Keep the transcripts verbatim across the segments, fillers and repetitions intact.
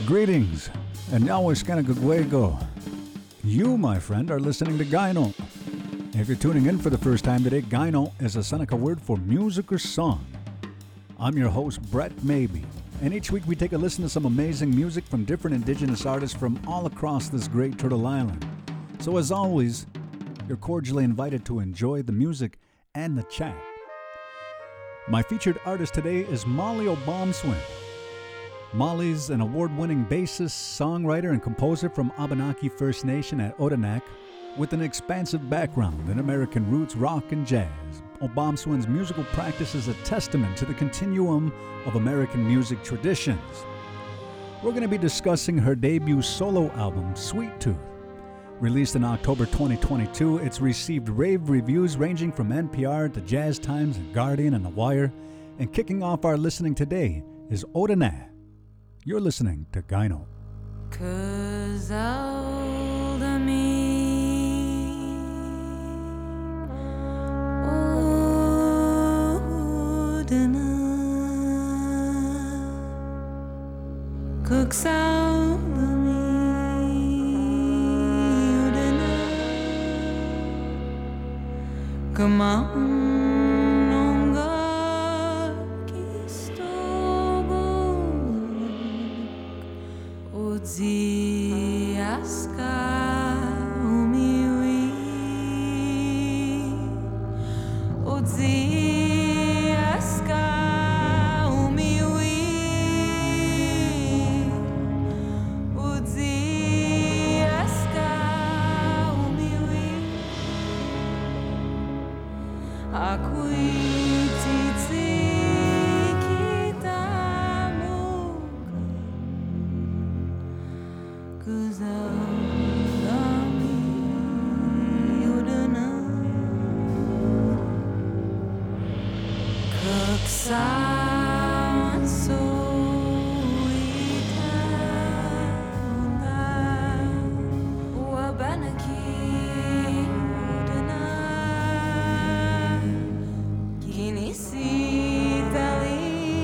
Greetings, and Nawaskanagagwego. You, my friend, are listening to Gyno. If you're tuning in for the first time today, Gyno is a Seneca word for music or song. I'm your host, Brett Maybe, and each week we take a listen to some amazing music from different indigenous artists from all across this great Turtle Island. So as always, you're cordially invited to enjoy the music and the chat. My featured artist today is Molly Obomswin. Molly's an award-winning bassist, songwriter, and composer from Abenaki First Nation at Odanak with an expansive background in American roots, rock, and jazz. Obomswin's musical practice is a testament to the continuum of American music traditions. We're going to be discussing her debut solo album, Sweet Tooth. Released in October twenty twenty-two, it's received rave reviews ranging from N P R to Jazz Times and Guardian and The Wire. And kicking off our listening today is Odanak. You're listening to Gyno. Cause all the me Odanak cooks all the me Odanak come on. Ziaska umiwi Odziaska umiwi Odziaska umiwi Akuititi Cause all of me Odanak cook sound so Wabanaki Odanak Kinisi Dali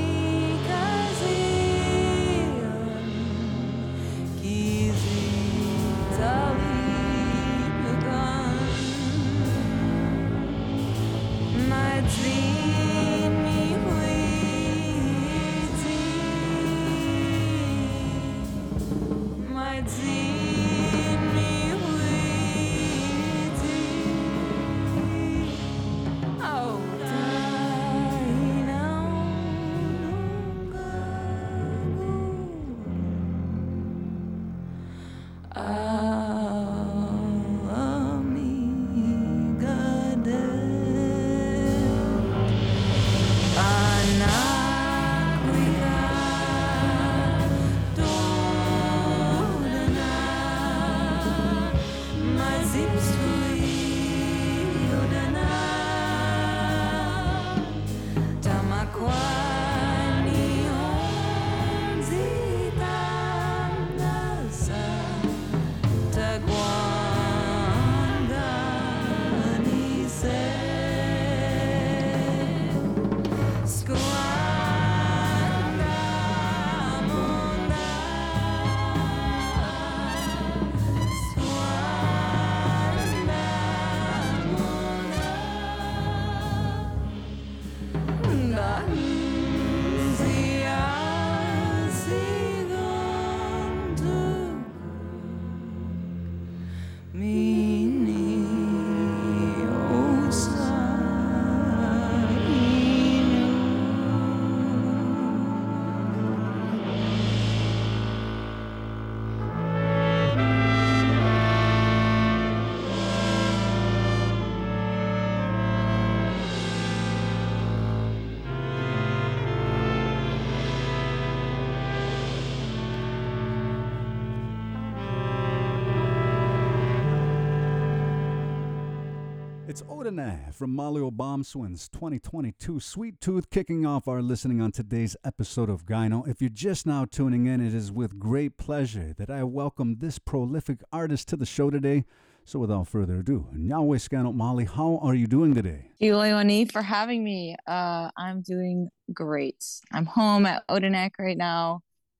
It's Odanak from Molly Obomswin's twenty twenty-two Sweet Tooth, kicking off our listening on today's episode of Gyno. If you're just now tuning in, it is with great pleasure that I welcome this prolific artist to the show today. So without further ado, Nyaweskanot Molly, how are you doing today? Thank you, Leonie, for having me. Uh, I'm doing great. I'm home at Odanak right now.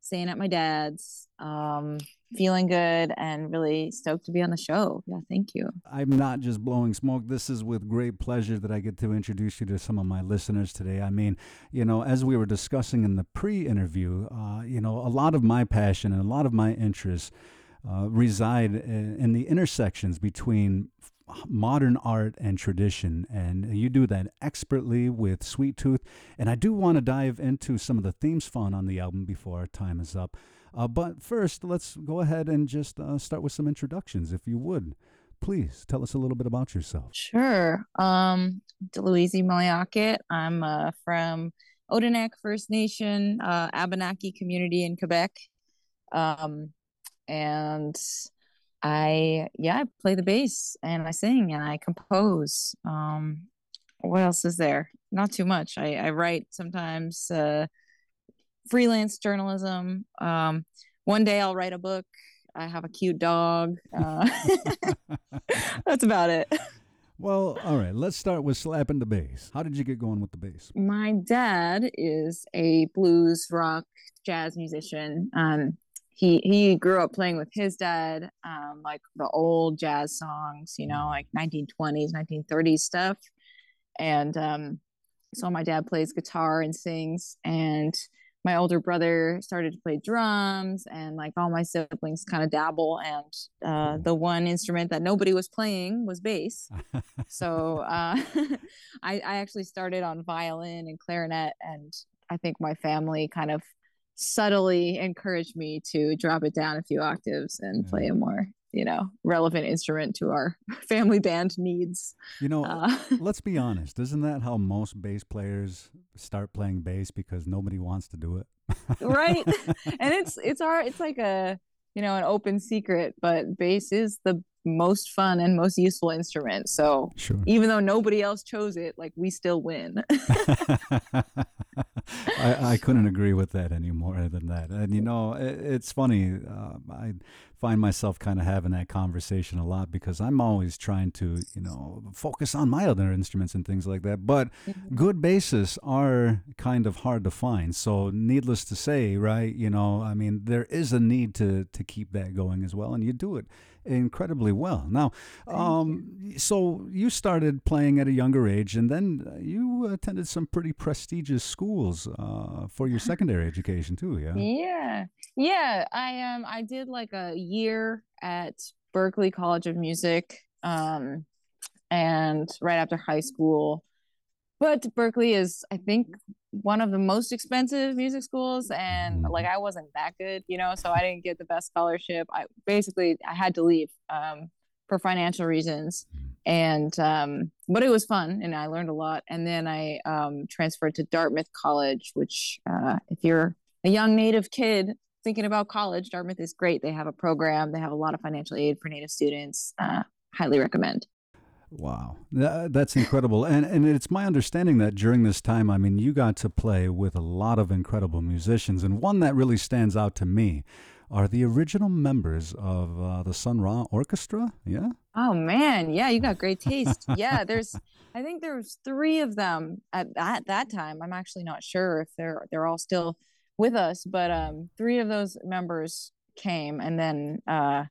staying at my dad's, um, feeling good and really stoked to be on the show. Yeah, thank you. I'm not just blowing smoke. This is with great pleasure that I get to introduce you to some of my listeners today. I mean, you know, as we were discussing in the pre-interview, uh, you know, a lot of my passion and a lot of my interests uh, reside in, in the intersections between modern art and tradition, and you do that expertly with Sweet Tooth. And I do want to dive into some of the themes found on the album before our time is up. Uh, but first, let's go ahead and just uh, start with some introductions, if you would. Please tell us a little bit about yourself. Sure. Um, Deloise Maliaket. I'm uh, from Odanak First Nation, uh, Abenaki community in Quebec. Um, and I, yeah, I play the bass and I sing and I compose. Um, what else is there? Not too much. I, I write sometimes, uh, freelance journalism. Um, one day I'll write a book. I have a cute dog. Uh, that's about it. Well, all right, let's start with slapping the bass. How did you get going with the bass? My dad is a blues, rock, jazz musician. Um, he he grew up playing with his dad, um, like the old jazz songs, you know, like nineteen twenties, nineteen thirties stuff. And um, so my dad plays guitar and sings, and my older brother started to play drums, and like all my siblings kind of dabble. And uh, the one instrument that nobody was playing was bass. So uh, I, I actually started on violin and clarinet, and I think my family kind of subtly encouraged me to drop it down a few octaves and play a more, you know, relevant instrument to our family band needs. You know, uh, let's be honest. Isn't that how most bass players start playing bass, because nobody wants to do it? Right. And it's it's our it's like a, you know, an open secret, but bass is the most fun and most useful instrument. So sure. Even though nobody else chose it, like, we still win. I, I couldn't agree with that any more than that. And, you know, it, it's funny. Uh, I find myself kind of having that conversation a lot, because I'm always trying to, you know, focus on my other instruments and things like that. But mm-hmm. good bassists are kind of hard to find. So needless to say, right, you know, I mean, there is a need to, to keep that going as well. And you do it incredibly well. Now, um, you. so you started playing at a younger age, and then you attended some pretty prestigious schools uh, for your secondary education too. Yeah. Yeah. Yeah. I um I did like a year at Berklee College of Music, um, and right after high school. But Berklee is, I think, one of the most expensive music schools, and like, I wasn't that good, you know, so I didn't get the best scholarship. I basically I had to leave um, for financial reasons, and um, but it was fun and I learned a lot. And then I um, transferred to Dartmouth College, which uh, if you're a young Native kid thinking about college, Dartmouth is great. They have a program. They have a lot of financial aid for Native students. Uh, highly recommend. Wow, that, that's incredible. And and it's my understanding that during this time, I mean, you got to play with a lot of incredible musicians. And one that really stands out to me are the original members of uh, the Sun Ra Orchestra. Yeah. Oh, man. Yeah, you got great taste. Yeah, there's, I think there was three of them at, at that time. I'm actually not sure if they're they're all still with us, but um, three of those members came. And then, uh,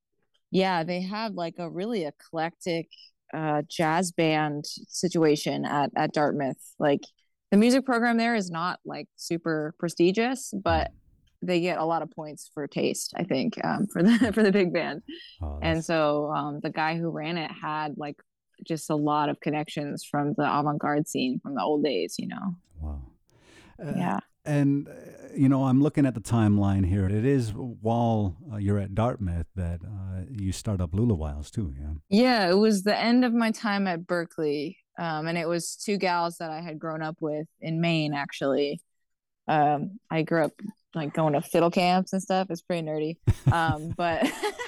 yeah, they had like a really eclectic uh jazz band situation at at Dartmouth. Like, the music program there is not like super prestigious, but they get a lot of points for taste, I think, um for the for the big band. Oh, and so um the guy who ran it had like just a lot of connections from the avant-garde scene from the old days, you know. Wow. Uh, yeah. And, uh, you know, I'm looking at the timeline here. It is while uh, you're at Dartmouth that uh, you start up Lula Wiles too, yeah? Yeah, it was the end of my time at Berklee. Um, and it was two gals that I had grown up with in Maine, actually. Um, I grew up like going to fiddle camps and stuff. It's pretty nerdy. Um, but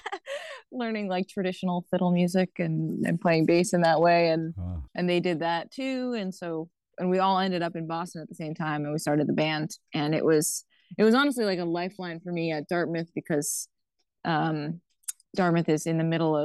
learning like traditional fiddle music and, and playing bass in that way. And, oh. and they did that too. And so and we all ended up in Boston at the same time, and we started the band. And it was it was honestly like a lifeline for me at Dartmouth, because um, Dartmouth is in the middle of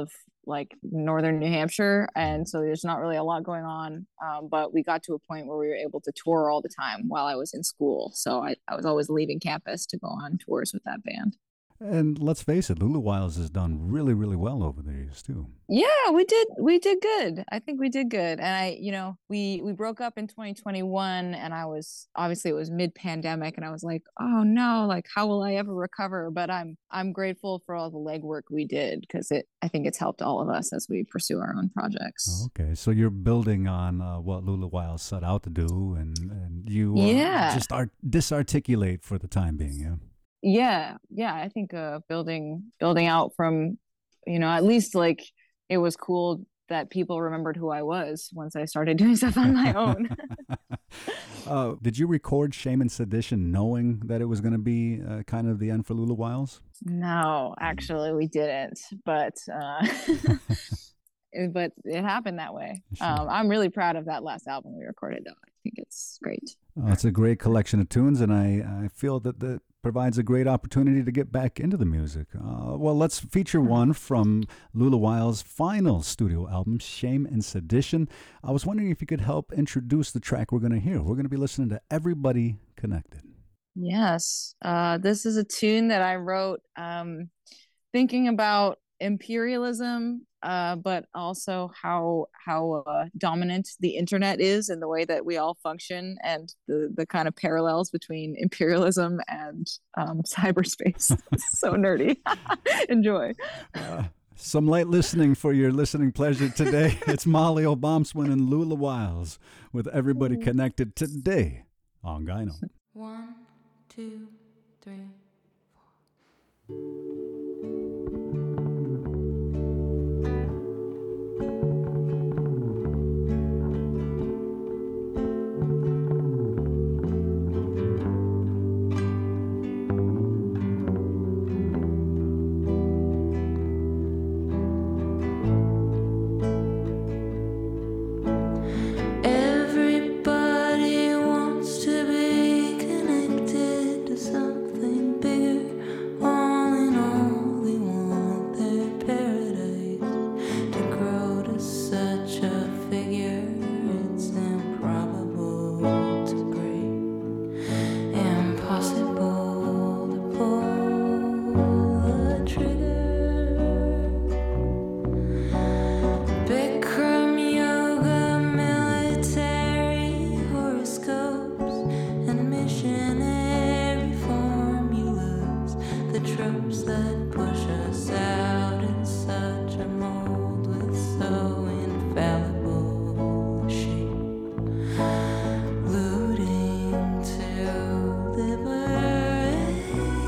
like northern New Hampshire, and so there's not really a lot going on. Um, but we got to a point where we were able to tour all the time while I was in school. So I, I was always leaving campus to go on tours with that band. And let's face it, Lula Wiles has done really, really well over the years too. Yeah, we did we did good. I think we did good. And I, you know, we we broke up in twenty twenty-one, and I was obviously it was mid-pandemic, and I was like, "Oh no, like how will I ever recover?" But I'm I'm grateful for all the legwork we did, because it I think it's helped all of us as we pursue our own projects. Okay, so you're building on uh, what Lula Wiles set out to do, and and you uh, Yeah. just art- disarticulate for the time being, yeah. Yeah, yeah, I think uh building building out from, you know, at least like it was cool that people remembered who I was once I started doing stuff on my own. uh, did you record Shame and Sedition knowing that it was going to be uh, kind of the end for Lula Wiles? No, actually we didn't, but uh it- but it happened that way. Sure. Um I'm really proud of that last album we recorded though. I think it's great. Uh, it's a great collection of tunes, and I, I feel that that provides a great opportunity to get back into the music. Uh, well, let's feature one from Lula Wiles' final studio album, Shame and Sedition. I was wondering if you could help introduce the track we're going to hear. We're going to be listening to Everybody Connected. Yes. Uh, this is a tune that I wrote um, thinking about imperialism, uh, but also how how uh, dominant the internet is in the way that we all function, and the, the kind of parallels between imperialism and um, cyberspace. It's so nerdy. Enjoy. Uh, some light listening for your listening pleasure today. It's Molly O'Bomswin and Lula Wiles with Everybody Connected today on Gyno. One, two, three. Everybody wants to be connected to something bigger. All in all, they want their paradise to grow to such a figure. It's improbable to break, impossible to pull the trigger. Bikram yoga, military horoscopes, and missionary formulas. The tropes that push us out in such a mold with so infallible a shape. Looting to liberate.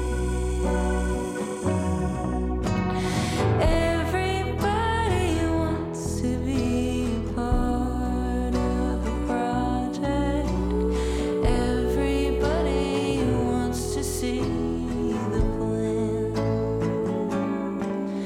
Everybody wants to be a part of a project. Everybody wants to see the plan.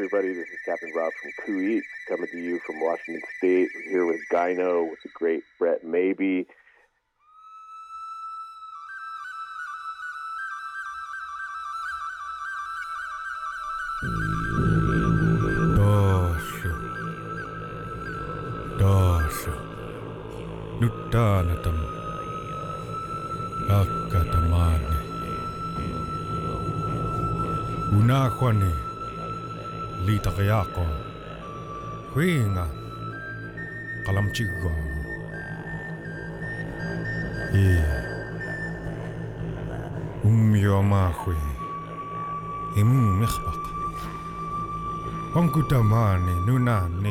everybody. This is Captain Rob from Coo Eats, coming to you from Washington State. We're here with Gyno, with the great Brett Maybe. Daasu. Daasu. Nyt taanatam. Akkatamani. Unakwani. Litakayako. Huinga. Kalamchigo. Iya. Umyomahui. Imu mikhbak. Onkutamani nunani.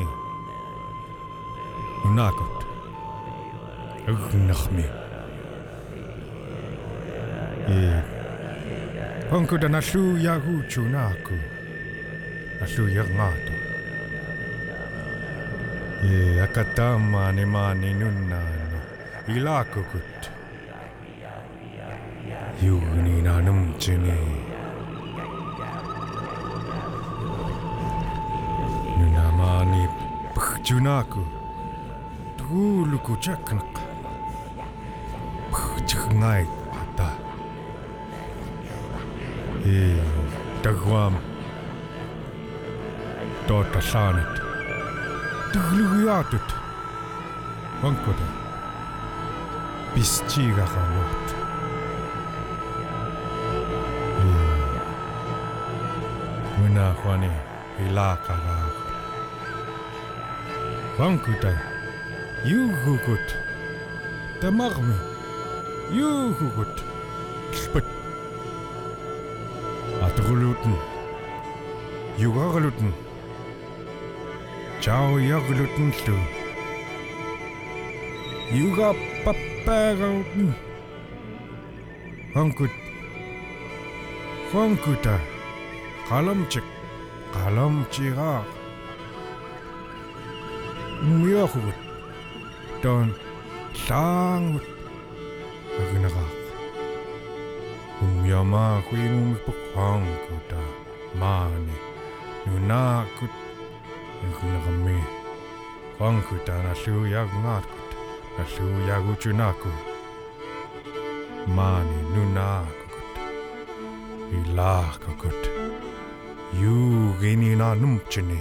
Nunakot. Ugnakhmi. Iya. Onkudanasu yahu chunaku. Asu yangato. Iya akatamani mani nunani. Ilakukut. Yuni nanum chini. Nunamani pchunaku. Tuluku chaknak. Pchngai ata. E tagwam. Tota sanet. Tugluyatut. Wankoda. Bischiga gamot. Muna khwani ilaka ga. Wankuta. Yuhukut. Tamagmi. Yuhukut. Spit. Atgluten. Yugarluten. Ciao yagluten stu. Yuga papagaluten. Wankut. Wankuta. Kalamchik. Kalamchira. Muyahut. Don. Sangut. Agnagak. Umyama kuimum pukhanguta. Mani. Nunakut. Agnagami. Wankuta nasu yagnakut. Nasu yaguchunaku. Mani nunakut. Ilakakut. You gini na numchini.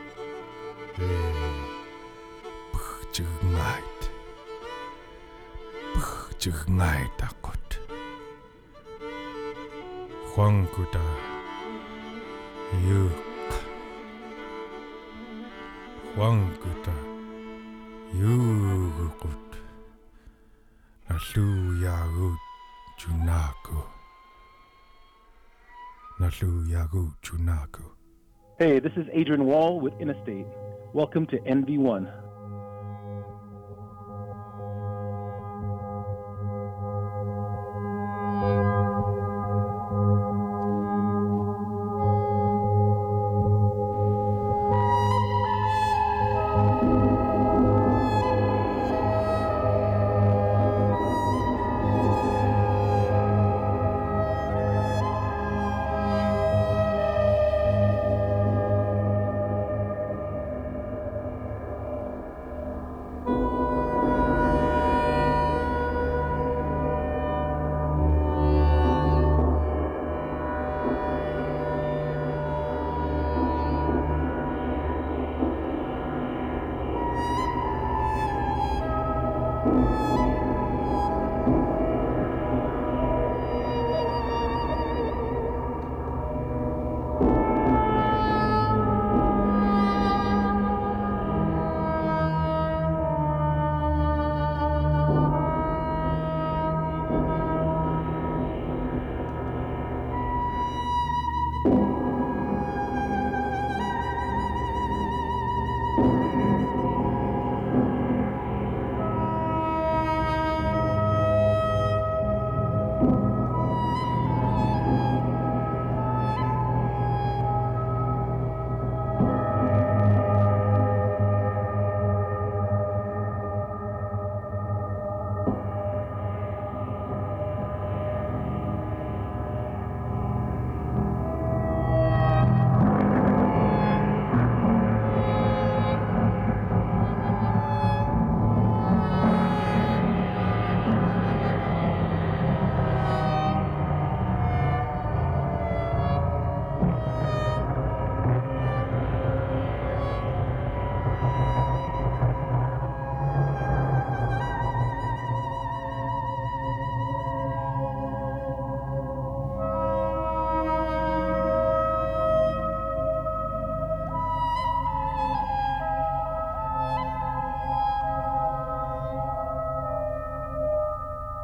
Pchugngait. Pchugngait akut. Huangkuta. Yuk. Huangkuta. Yugukut. Nasu yagut chunaku. Nasu yagut chunaku. Hey, this is Adrian Wall with Interstate. Welcome to N V one.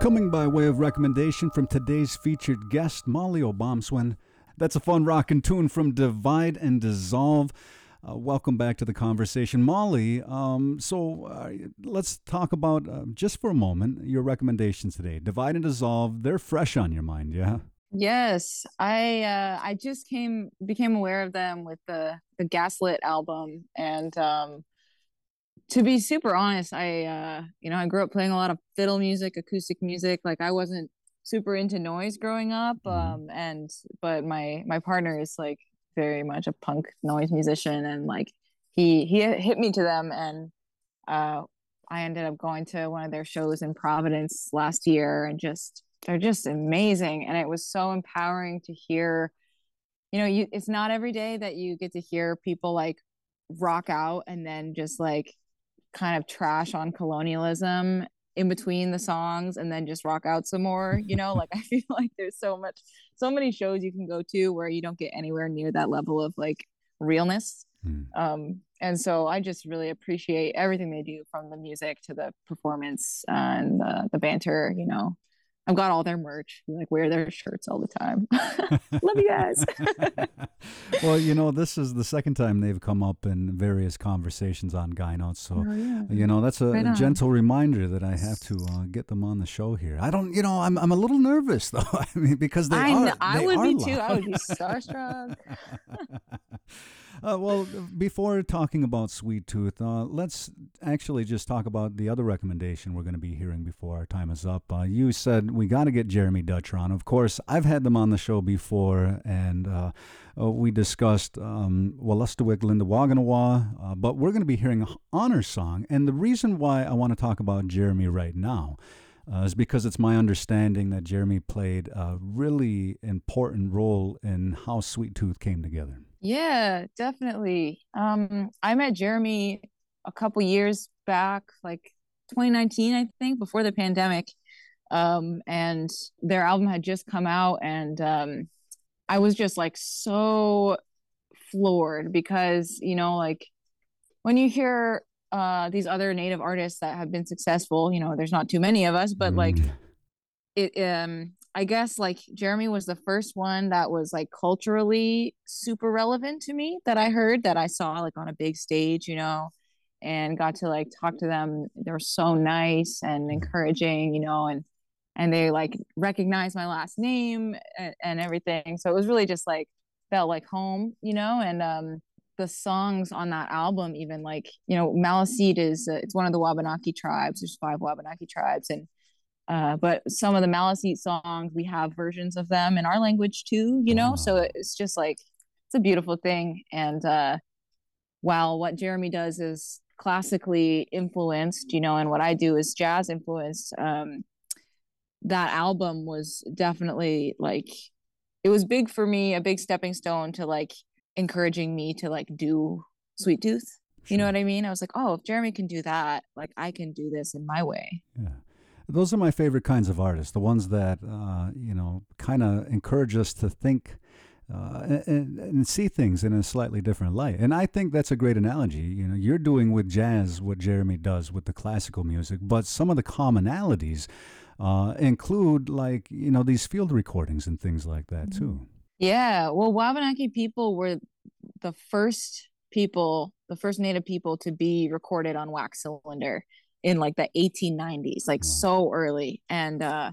Coming by way of recommendation from today's featured guest, Molly Obomswin. That's a fun rockin' tune from Divide and Dissolve. Uh, welcome back to the conversation, Molly. Um, so uh, let's talk about, uh, just for a moment, your recommendations today. Divide and Dissolve, they're fresh on your mind, yeah? Yes, I uh, I just came became aware of them with the the Gaslit album, and um, to be super honest, I uh, you know I grew up playing a lot of fiddle music, acoustic music. Like I wasn't super into noise growing up, Mhm. um, and but my my partner is like very much a punk noise musician, and like he he hit me to them, and uh, I ended up going to one of their shows in Providence last year, and just they're just amazing, and it was so empowering to hear. You know, you it's not every day that you get to hear people like rock out and then just like kind of trash on colonialism in between the songs and then just rock out some more, you know. Like I feel like there's so much so many shows you can go to where you don't get anywhere near that level of like realness. Mm. Um and so I just really appreciate everything they do, from the music to the performance and the, the banter, you know. I've got all their merch, like wear their shirts all the time. Love you guys. Well, you know, this is the second time they've come up in various conversations on Guy Notes. So, Oh, yeah. you know, that's a, Right a on. gentle reminder that I have to uh, get them on the show here. I don't, you know, I'm I'm a little nervous, though. I mean, because they I are. kn- I they would are be too. loud. I would be starstruck. Uh, well, before talking about Sweet Tooth, uh, let's actually just talk about the other recommendation we're going to be hearing before our time is up. Uh, you said we got to get Jeremy Dutcher on. Of course, I've had them on the show before, and uh, uh, we discussed um, Wolastoqiyik Linda Waganawa, uh, but we're going to be hearing an honor song. And the reason why I want to talk about Jeremy right now uh, is because it's my understanding that Jeremy played a really important role in how Sweet Tooth came together. Yeah, definitely. Um, I met Jeremy a couple years back, like twenty nineteen, I think, before the pandemic. Um, and their album had just come out, and um, I was just like so floored because, you know, like when you hear uh these other native artists that have been successful, you know, there's not too many of us, but like Mm. it um I guess like Jeremy was the first one that was like culturally super relevant to me, that I heard, that I saw like on a big stage, you know, and got to like talk to them. They were so nice and Yeah. encouraging, you know, and and they like recognized my last name and, and everything. So it was really just like felt like home, you know, and um the songs on that album, even like, you know, Maliseet is uh, it's one of the Wabanaki tribes. There's five Wabanaki tribes, and uh, but some of the Maliseet songs, we have versions of them in our language too, you know? So Wow. it's just like, it's a beautiful thing. And uh, while what Jeremy does is classically influenced, you know, and what I do is jazz influenced, um, that album was definitely like, it was big for me, a big stepping stone to like encouraging me to like do Sweet Tooth. You know Sure. what I mean? I was like, oh, if Jeremy can do that, like I can do this in my way. Yeah. Those are my favorite kinds of artists, the ones that, uh, you know, kind of encourage us to think uh, and, and see things in a slightly different light. And I think that's a great analogy. You know, you're doing with jazz what Jeremy does with the classical music, but some of the commonalities uh, include, like, you know, these field recordings and things like that, too. Yeah, well, Wabanaki people were the first people, the first native people to be recorded on wax cylinder in like the eighteen nineties, like Wow. so early. And uh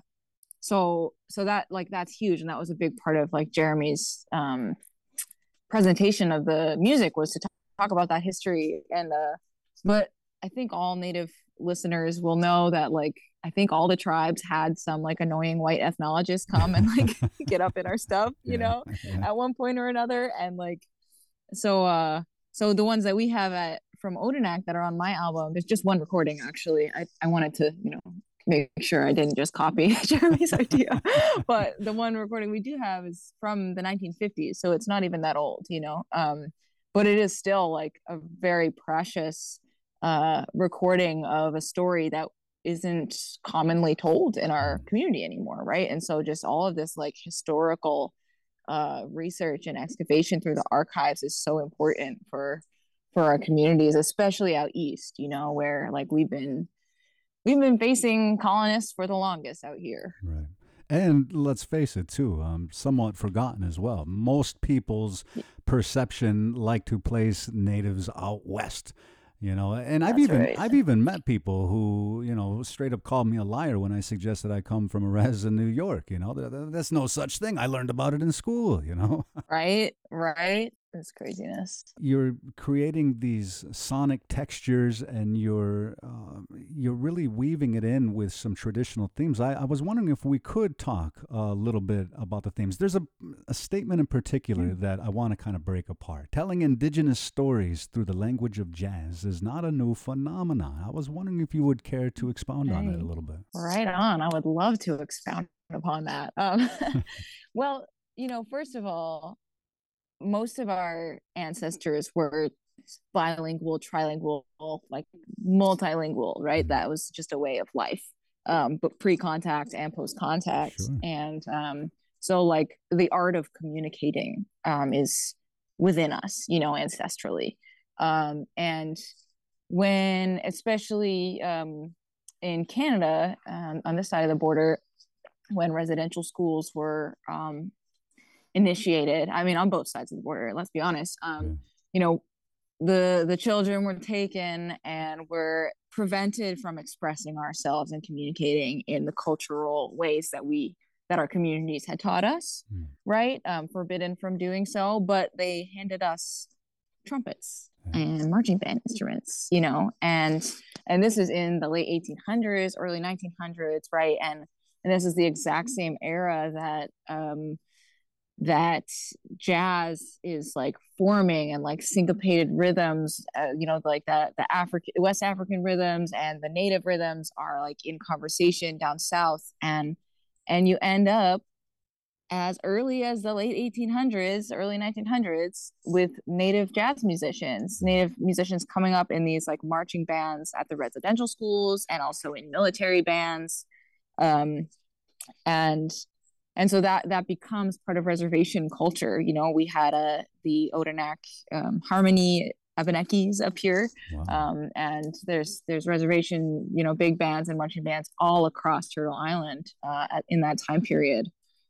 so so that like that's huge, and that was a big part of like Jeremy's um presentation of the music, was to talk, talk about that history. And uh but I think all native listeners will know that like I think all the tribes had some like annoying white ethnologists come and like get up in our stuff, you Yeah, know, yeah. at one point or another. And like so uh so the ones that we have at from Odanak that are on my album, there's just one recording actually. I, I wanted to, you know, make sure I didn't just copy Jeremy's idea. But the one recording we do have is from the nineteen fifties, so it's not even that old, you know. Um but it is still like a very precious uh recording of a story that isn't commonly told in our Mm. community anymore, right? And so just all of this like historical uh research and excavation through the archives is so important for for our communities, especially out east, you know, where like we've been we've been facing colonists for the longest out here. Right. And let's face it, too, um, somewhat forgotten as well. Most people's perception like to place natives out west, you know. And I've That's even right. I've even met people who, you know, straight up called me a liar when I suggested I come from a res in New York. You know, There- there- there's no such thing. I learned about it in school. You know. Right, right. It's craziness. You're creating these sonic textures, and you're uh, you're really weaving it in with some traditional themes. I, I was wondering if we could talk a little bit about the themes. There's a, a statement in particular that I want to kind of break apart. Telling indigenous stories through the language of jazz is not a new phenomenon. I was wondering if you would care to expound on it a Right. little bit. Right on. I would love to expound upon that. Um, well, you know, first of all, most of our ancestors were bilingual, trilingual, like multilingual, right? Mhm. That was just a way of life, um, but pre-contact and post-contact. Sure. And um, so, like, the art of communicating um, is within us, you know, ancestrally. Um, and when, especially um, in Canada, um, on this side of the border, when residential schools were um, initiated, I mean, on both sides of the border, let's be honest, um, Yeah. you know, the the children were taken and were prevented from expressing ourselves and communicating in the cultural ways that we that our communities had taught us, Mm. right? Um, forbidden from doing so, but they handed us trumpets Yeah. and marching band instruments, you know, and and this is in the late eighteen hundreds, early nineteen hundreds, right? And and this is the exact same era that um, that jazz is like forming, and like syncopated rhythms, uh, you know, like that the African West African rhythms and the native rhythms are like in conversation down south, and and you end up as early as the late eighteen hundreds, early nineteen hundreds, with native jazz musicians, native musicians coming up in these like marching bands at the residential schools and also in military bands. Um, and and so that that becomes part of reservation culture. You know, we had a the Odanak um, Harmony Abenakis up here, Wow. um, and there's there's reservation, you know, big bands and marching bands all across Turtle Island uh, at, in that time period.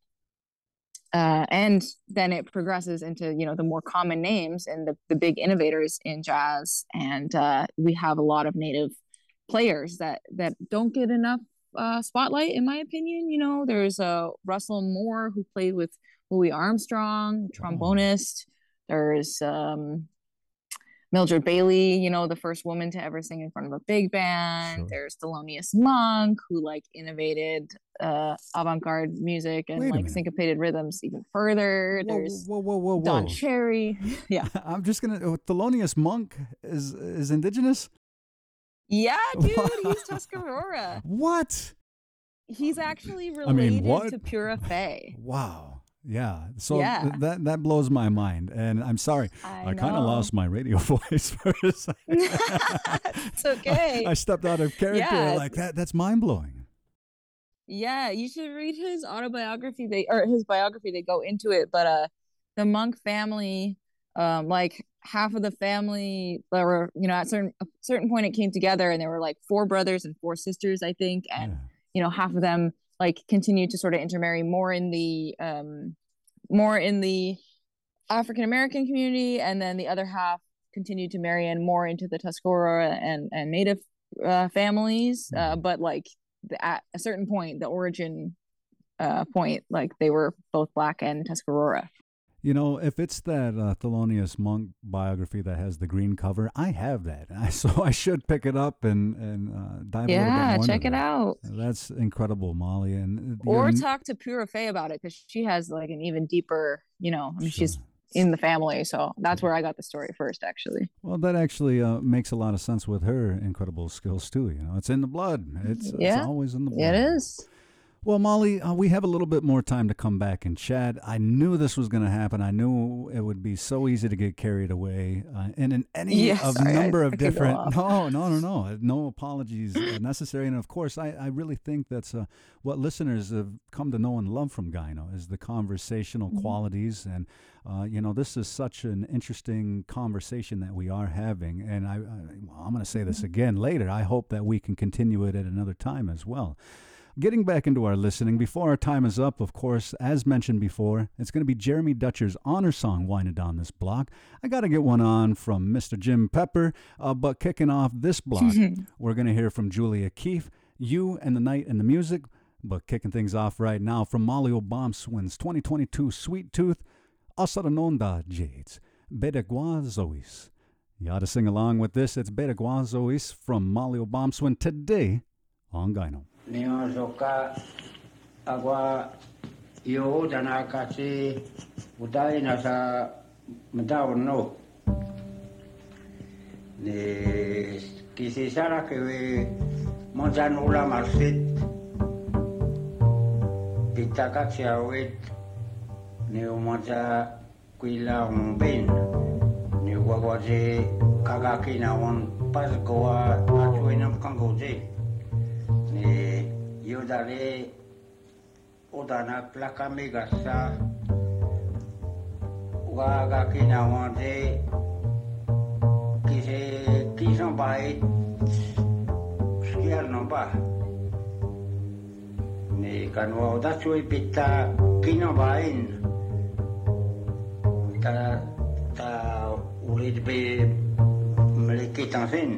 Uh, and then it progresses into, you know, the more common names and the, the big innovators in jazz, and uh, we have a lot of native players that that don't get enough uh, spotlight, in my opinion. You know, there's uh, Russell Moore, who played with Louis Armstrong, trombonist. There's um, Mildred Bailey, you know, the first woman to ever sing in front of a big band. Sure. There's Thelonious Monk, who like innovated uh, avant-garde music and Wait a like minute. syncopated rhythms even further. Whoa, There's whoa, whoa, whoa, whoa. Don Cherry. Yeah. I'm just gonna. oh, Thelonious Monk is is indigenous. Yeah, dude, he's Tuscarora. What? He's actually I related mean, what? to Pura Fey. Wow. Yeah. So Yeah. th- that that blows my mind, and I'm sorry. I, I, kind of know. lost my radio voice for a second. It's okay. I stepped out of character Yeah. like that. That's mind blowing. Yeah, you should read his autobiography. They or his biography. They go into it, but uh, the Monk family, um, like half of the family, there were, you know, at certain a certain point it came together, and there were like four brothers and four sisters, I think, and Yeah. you know, half of them like continued to sort of intermarry more in the um, more in the African American community, and then the other half continued to marry in more into the Tuscarora and and Native uh, families. Uh, Mhm. but like the, at a certain point, the origin uh, point, like they were both Black and Tuscarora. You know, if it's that uh, Thelonious Monk biography that has the green cover, I have that, I, so I should pick it up and and uh, dive a little bit Yeah, more check into it that. out. That's incredible, Molly. And uh, Or you're- talk to Pura Fey about it, because she has like an even deeper, you know, I mean, she's Sure. in the family, so that's where I got the story first, actually. Well, that actually uh, makes a lot of sense with her incredible skills too. You know, it's in the blood. It's, Yeah, it's always in the blood. It is. Well, Molly, uh, we have a little bit more time to come back and chat. I knew this was going to happen. I knew it would be so easy to get carried away. Uh, and in any Yeah, of sorry, I- number I of could go different, off. no, no, no, no, no apologies uh, necessary. And of course, I, I really think that's uh, what listeners have come to know and love from Gyno is the conversational qualities. And, uh, you know, this is such an interesting conversation that we are having. And I, I, I'm going to say this again later. I hope that we can continue it at another time as well. Getting back into our listening, before our time is up, of course, as mentioned before, it's going to be Jeremy Dutcher's honor song winding down this block. I got to get one on from Mister Jim Pepper, uh, but kicking off this block, we're going to hear from Julia Keefe, You and the Night and the Music, but kicking things off right now from Molly O'Bombswin's twenty twenty-two Sweet Tooth, Asaranonda Jades, Bedegwa Zois. You ought to sing along with this. It's Bedegwa Zois from Molly O'Bombswin today on Gyno. Neozoka agua yo dana kasi udai na sa madaw no ne kisi sara ke we monjanula marsit pitaka chiawit ne monja kuila umben ne wawaje kagaki na on pas goa atuina kangoje ne yodare odana plaka megasa waga kina wande kise kisan bai skiar no ba ne kanwa oda chui pita kina bain ta ta ulit be melikitan sin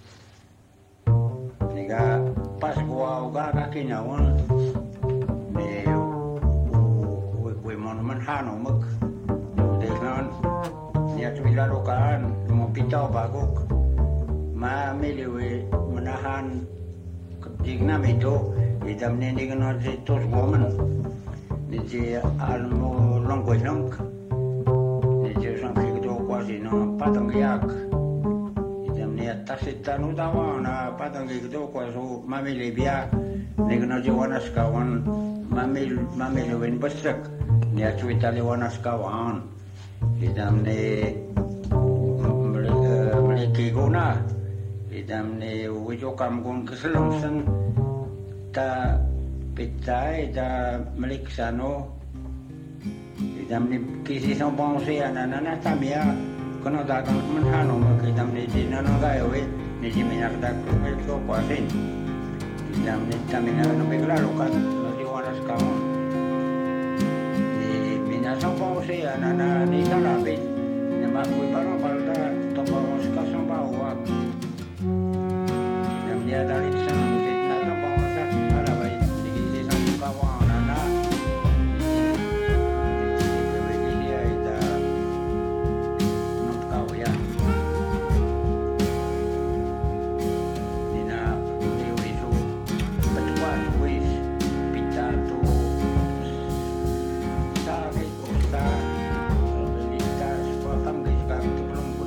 nega pas gua uga kaki naon ne we we monument hano mak de nan ya tuila lokan mo pitao bagok ma melewe menahan digna mito idam ne digna je tos woman ne je almo longo long ne je san ki do quasi no patangyak tasitanu tawana patangi do kwaso mamile bia negno jonas kawan mamil mamile wen basak ne atuitale wanas kawan idam ne mleki gona idam ne wijo kam gon keselomsen ta pitai da meliksano idam ne kisi son bonse anana tamia kono dagang menhano makidam ni dinano gayo eh ni jiminak dak ko kwasin idam ni tamina no beglalo kan no diwanas kamu ni binasang pa usi anana ni talabin ni makui parang palda topa moska samba uwag idam ni adalit sa musit na topa moska alabay digisi sa kawa anana Sa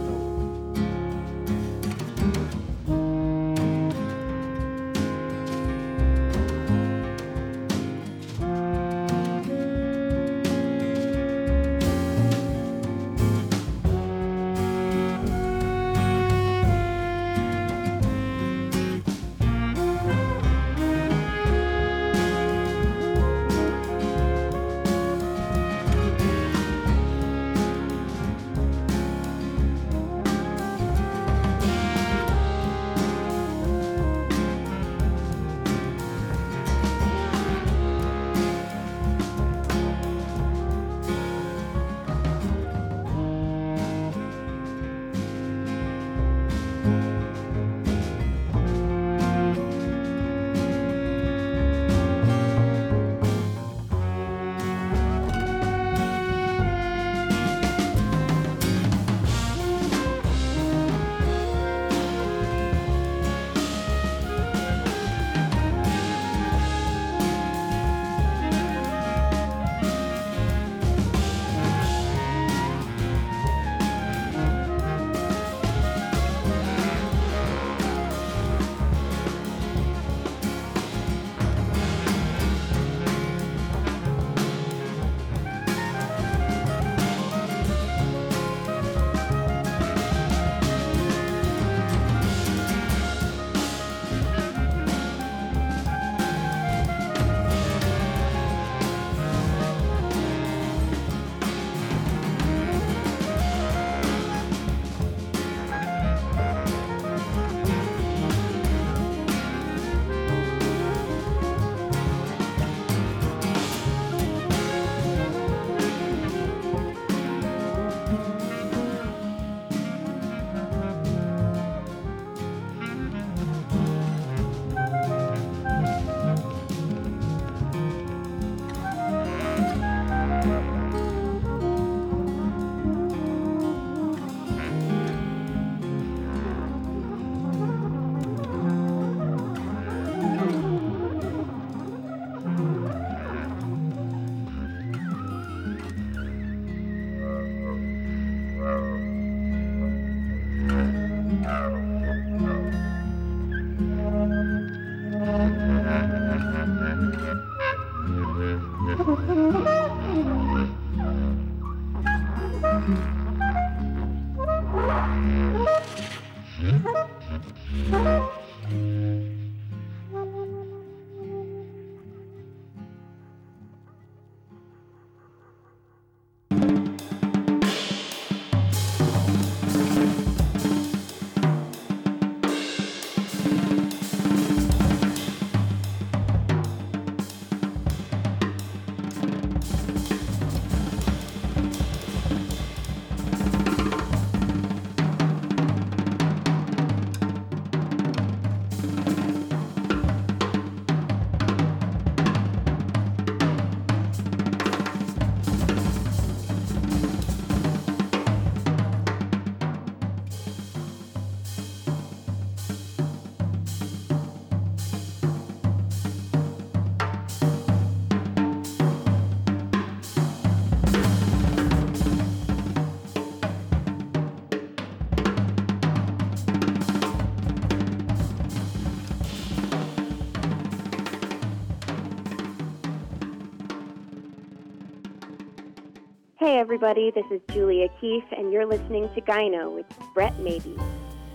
Hey everybody, this is Julia Keefe, and you're listening to Gyno with Brett Maybe. You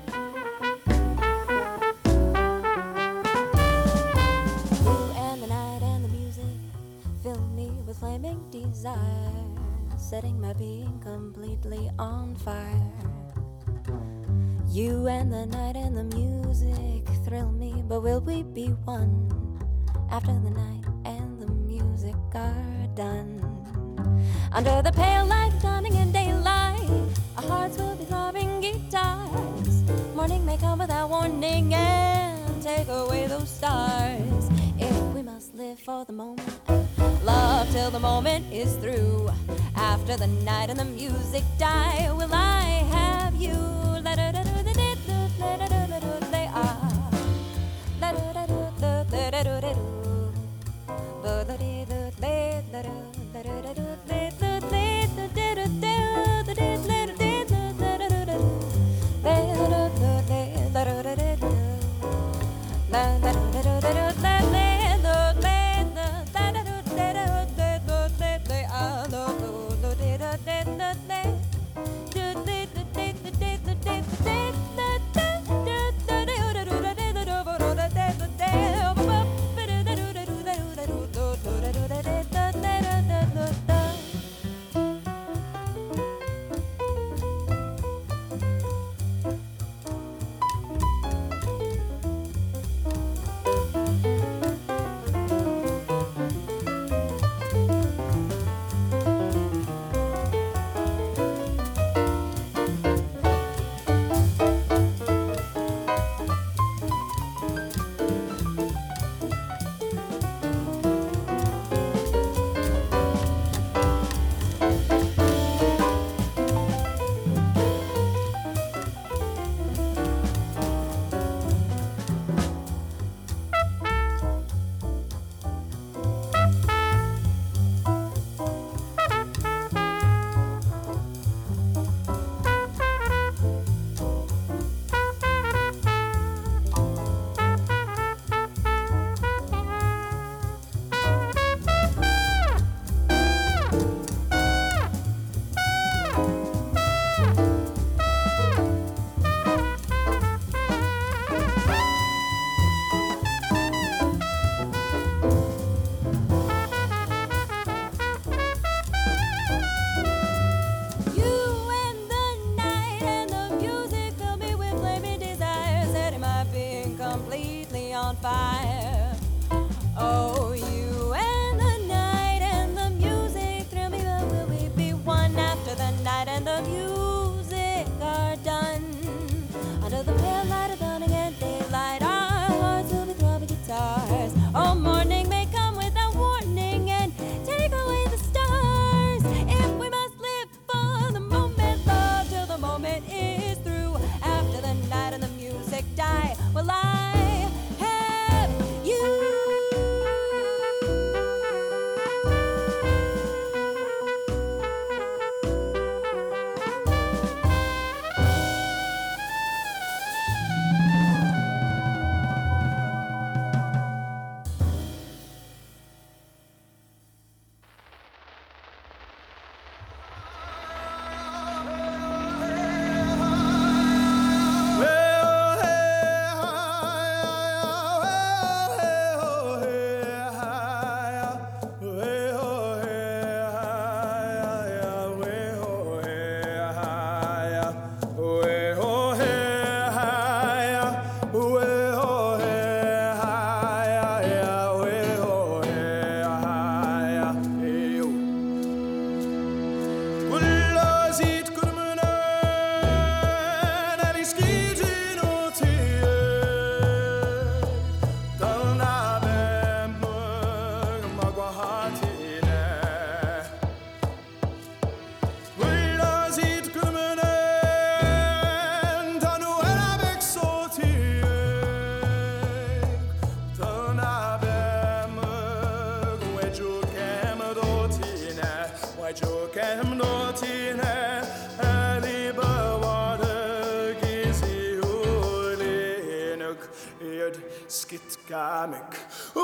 and the night and the music fill me with flaming desire, setting my being completely on fire. You and the night and the music thrill me, but will we be one after the night and the music are done? Under the pale light dawning in daylight, our hearts will be throbbing guitars. Morning may come without warning and take away those stars. If we must live for the moment, love till the moment is through. After the night and the music die, will I have you? Skit gamek.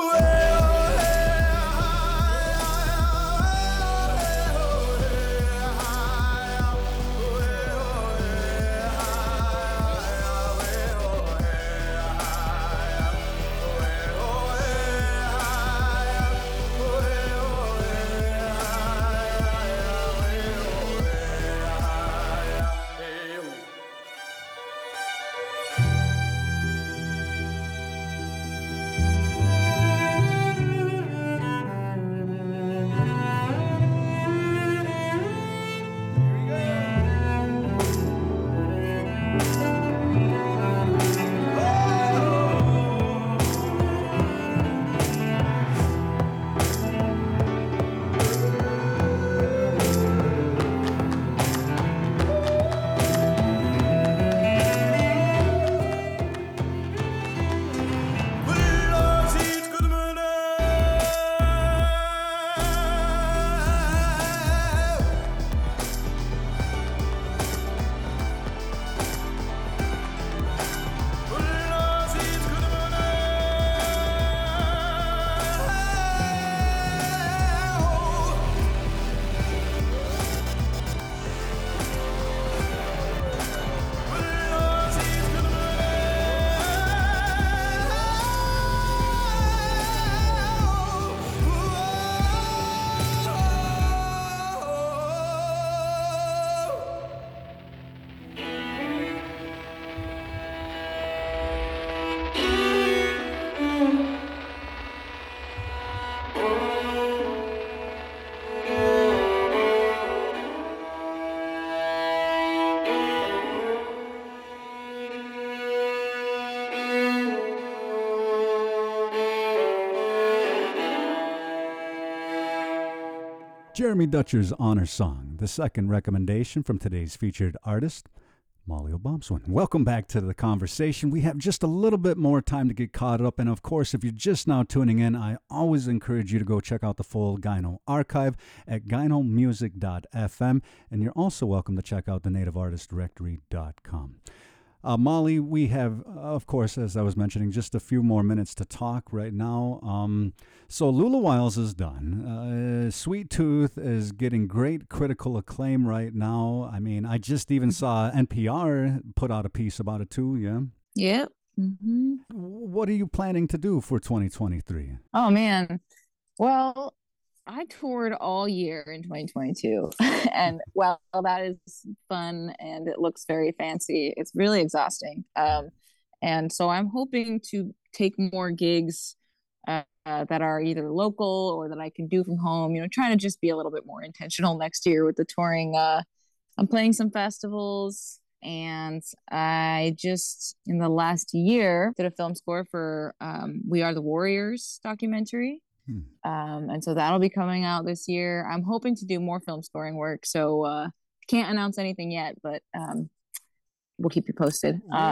Jeremy Dutcher's Honor Song, the second recommendation from today's featured artist, Molly O'Bomswin. Welcome back to the conversation. We have just a little bit more time to get caught up. And of course, if you're just now tuning in, I always encourage you to go check out the full Gyno archive at gyno music dot f m. And you're also welcome to check out the native artist directory dot com. Uh, Molly, we have, uh, of course, as I was mentioning, just a few more minutes to talk right now. Um, so Lula Wiles is done. Uh, Sweet Tooth is getting great critical acclaim right now. I mean, I just even saw N P R put out a piece about it too, yeah? Yep. Mm-hmm. What are you planning to do for twenty twenty-three? Oh, man. Well, I toured all year in twenty twenty-two, and well, that is fun and it looks very fancy. It's really exhausting. Um, and so I'm hoping to take more gigs uh, uh, that are either local or that I can do from home, you know, trying to just be a little bit more intentional next year with the touring. Uh, I'm playing some festivals, and I just, in the last year, did a film score for um, We Are the Warriors documentary. Um, and so that'll be coming out this year. I'm hoping to do more film scoring work, so uh, can't announce anything yet, but um, we'll keep you posted. Uh,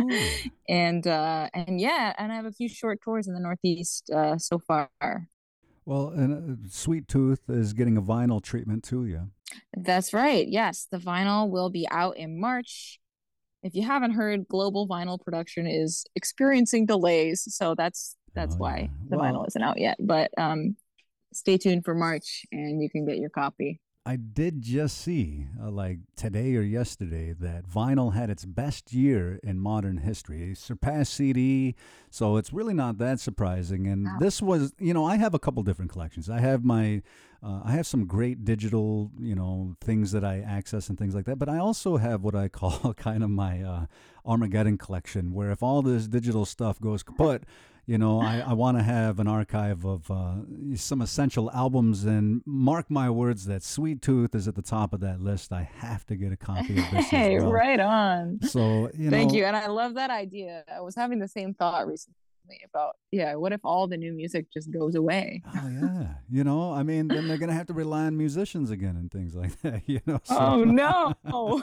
and uh, and yeah, and I have a few short tours in the Northeast uh, so far. Well, and uh, Sweet Tooth is getting a vinyl treatment too, yeah? That's right. Yes, the vinyl will be out in March. If you haven't heard, global vinyl production is experiencing delays, so that's That's oh, why yeah. the well, vinyl isn't out yet. But um, stay tuned for March, and you can get your copy. I did just see, uh, like today or yesterday, that vinyl had its best year in modern history. It surpassed C D, so it's really not that surprising. And wow. This was, you know, I have a couple different collections. I have my, uh, I have some great digital, you know, things that I access and things like that. But I also have what I call kind of my uh, Armageddon collection, where if all this digital stuff goes kaput, you know, I, I want to have an archive of uh, some essential albums, and mark my words that Sweet Tooth is at the top of that list. I have to get a copy of this. Hey, as well. Right on. So, you Thank know, you. And I love that idea. I was having the same thought recently about, yeah, what if all the new music just goes away? Oh, yeah. You know, I mean, then they're going to have to rely on musicians again and things like that, you know. So. Oh, no.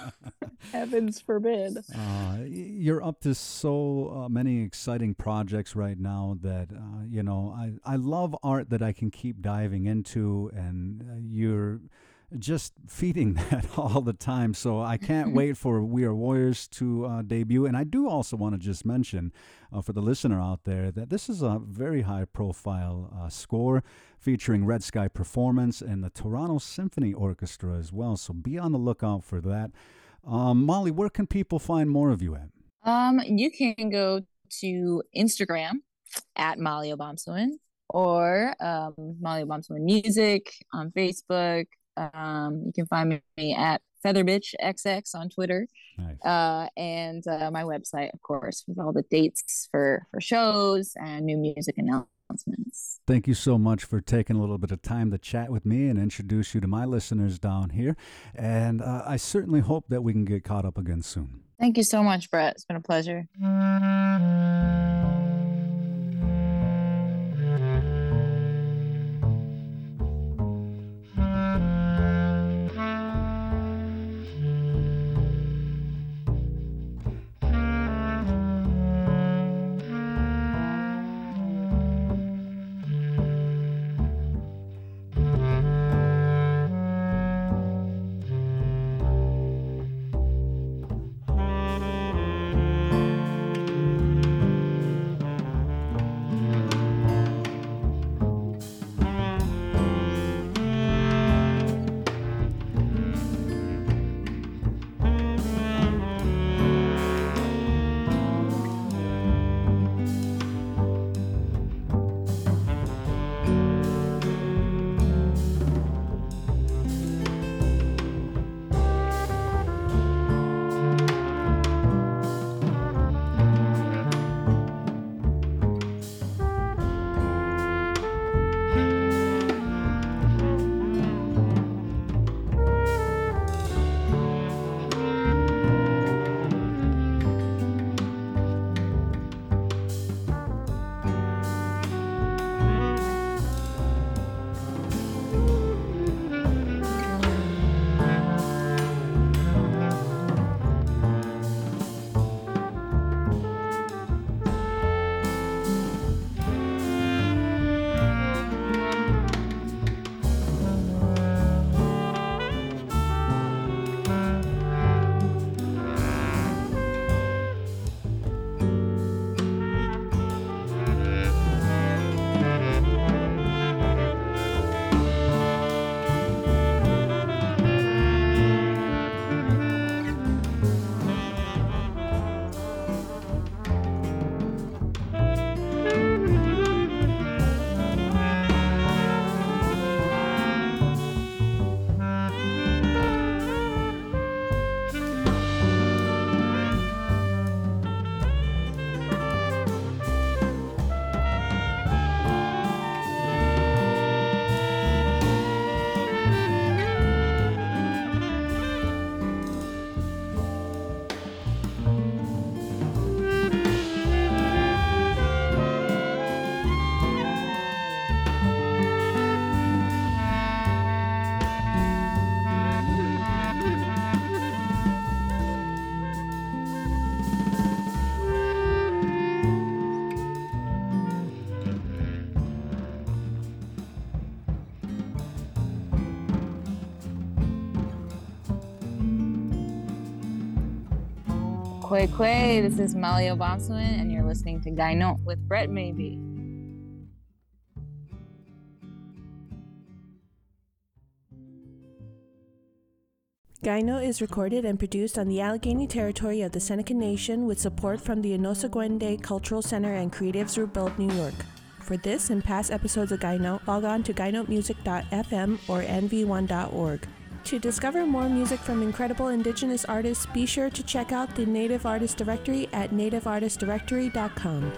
Heavens forbid. Uh, you're up to so uh, many exciting projects right now that, uh, you know, I, I love art that I can keep diving into, and uh, you're just feeding that all the time. So I can't wait for We Are Warriors to uh, debut. And I do also want to just mention uh, for the listener out there that this is a very high profile uh, score featuring Red Sky Performance and the Toronto Symphony Orchestra as well. So be on the lookout for that. Um, Molly, where can people find more of you at? Um, you can go to Instagram at Molly Obomsawin or um, Molly Obomsawin Music on Facebook. Um, you can find me at Featherbitch X X on Twitter. Nice. Uh, and uh, my website, of course, with all the dates for, for shows and new music announcements. Thank you so much for taking a little bit of time to chat with me and introduce you to my listeners down here. And uh, I certainly hope that we can get caught up again soon. Thank you so much, Brett. It's been a pleasure. Kwe Kwe, this is Molly Obomsawin, and you're listening to Gaino with Brett Maybe. Gaino is recorded and produced on the Allegheny territory of the Seneca Nation with support from the Onosagwende Cultural Center and Creatives Rebuild, New York. For this and past episodes of Gaino, log on to gaino music dot f m or n v one dot org. To discover more music from incredible Indigenous artists, be sure to check out the Native Artist Directory at native artist directory dot com.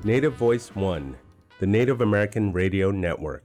Native Voice One, the Native American Radio Network.